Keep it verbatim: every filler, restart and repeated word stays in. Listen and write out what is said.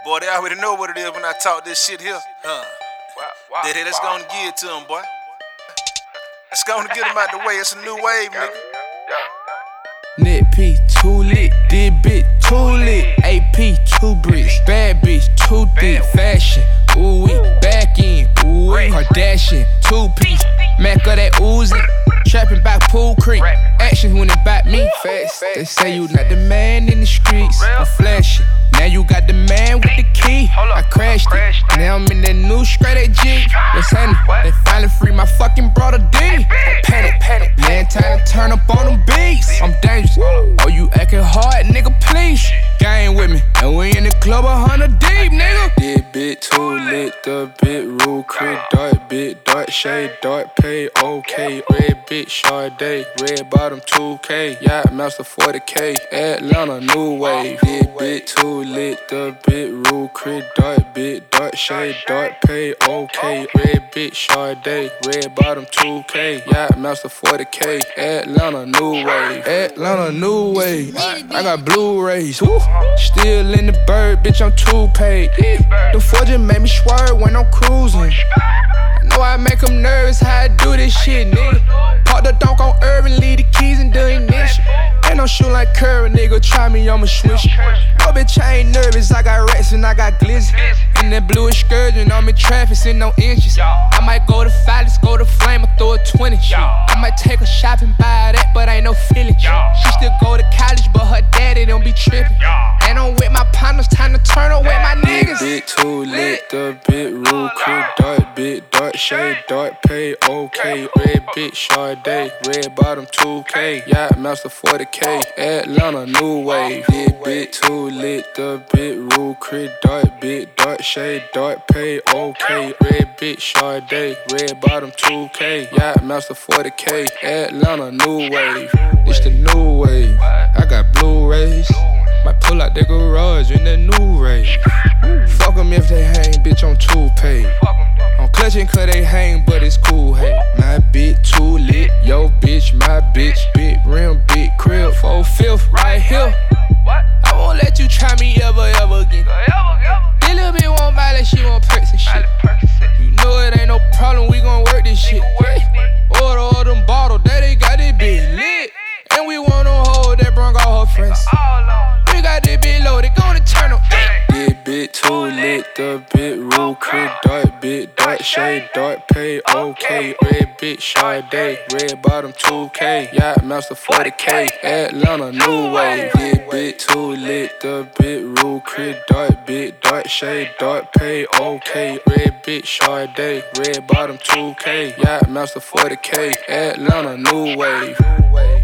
Boy, they already know what it is when I talk this shit here. Huh. That let's go and give it to them, boy. Let's go and get them out the way. It's a new wave, nigga. Net P, too lit. This bitch, too lit. A P, two bricks. Bad bitch, too thick. Fashion, ooh wee. Back in, ooh wee. Kardashian, two piece. Mac of that Uzi. Trapping back Pool Creek. Action when it back me. Fast. They say you not the man in the streets. I'm flashing. Now you got the man with the key. I crashed it. Now I'm in that new straight at G. What's happening? They finally free my fucking brother D. Panic, panic. Man, time to turn up on them beats. I'm dangerous. Oh, you acting hard, nigga, please. Gang with me. And we in the club a hundred deep, nigga. This bitch too lit. The bit rule, crit, dark, bit, dark shade, dark pay, okay. Red bitch, Sade, red bottom two K. Yacht master forty K. Atlanta, new wave. This bitch too lit. The bit rule, crit, dark, bit, dark shade, dark pay, okay. Red bitch, Sade, red bottom two K. Yacht master forty K. Atlanta, new wave. Atlanta, new wave. I got Blu-rays. Woo. Still in the bird, bitch, I'm too paid. The fortune made me swerve when I'm cruising. I know I make them nervous how I do this shit, nigga. Park the donk on Irvin, leave the keys in the ignition. Ain't no shoe like Curry, nigga, try me, I'ma switch. No bitch, I ain't nervous, I got rats and I got glizzy. In that blue excursion, I'm in traffic, in no inches. I might go to Phallus, go to Flame, or throw a twenty. I might take her shopping, buy that, but ain't no feeling. She still go to college, but her daddy don't be tripping. And I'm with my partners, time to turn on with my niggas. Bit too lit, the bit rule, crew, dark bit, dark shade, dark pay, okay. Red bitch, Sade, red bottom two K. Yacht master forty K. Atlanta, new wave. This bit too lit, the bit rule, crit, dark bit, dark shade, dark pay, okay. Red bitch, Sade, red bottom two K. Yacht master forty K. Atlanta, new wave. It's the new wave. I got Blu-rays. Might pull out the garage in that new Ray. Fuck them if they hang, bitch, I'm too paid. I'm clutching cause they hang, but it's cool, hey. My bitch too lit, yo bitch, my bitch. Big rim, big crib, four fifth right here. I won't let you try me ever, ever again. This little bitch won't buy that shit, won't perks and shit. You know it ain't no problem, we gon' work this shit. Order all them bottles, that they got this bitch lit. And we want them hoes that brung all her friends. We got this bitch loaded, gonna turn up. This bitch too lit, the bit rule, crit, dark bit, dark shade, dark pay, okay. Red bitch, Sade, red bottom two K. Yacht master forty K. Atlanta, new wave. This bitch too lit, the bit rule, crit, dark bit, dark shade, dark pay, okay. Red bitch, Sade, red bottom two K. Yacht master forty K. Atlanta, new wave.